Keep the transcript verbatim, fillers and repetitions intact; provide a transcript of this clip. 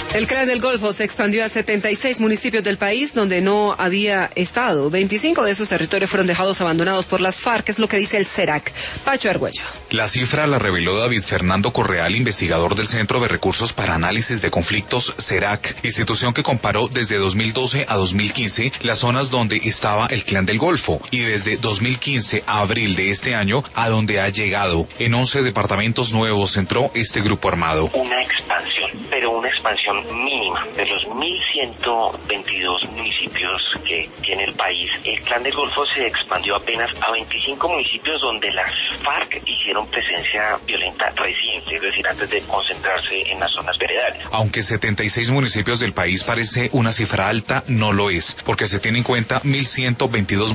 El Clan del Golfo se expandió a setenta y seis municipios del país donde no había estado. veinticinco de esos territorios fueron dejados abandonados por las FARC, es lo que dice el CERAC. Pacho Argüello. La cifra la reveló David Fernando Correal, investigador del Centro de Recursos para Análisis de Conflictos, CERAC, institución que comparó desde dos mil doce a dos mil quince las zonas donde estaba el Clan del Golfo y desde dos mil quince a abril de este año a donde ha llegado. En once departamentos nuevos entró este grupo armado. Una expansión, pero una expansión mínima. De los mil ciento veintidós municipios que tiene el país, el Clan del Golfo se expandió apenas a veinticinco municipios donde las FARC hicieron presencia violenta reciente, es decir, antes de concentrarse en las zonas veredales. Aunque setenta y seis municipios del país parece una cifra alta, no lo es, porque se tiene en cuenta mil ciento veintidós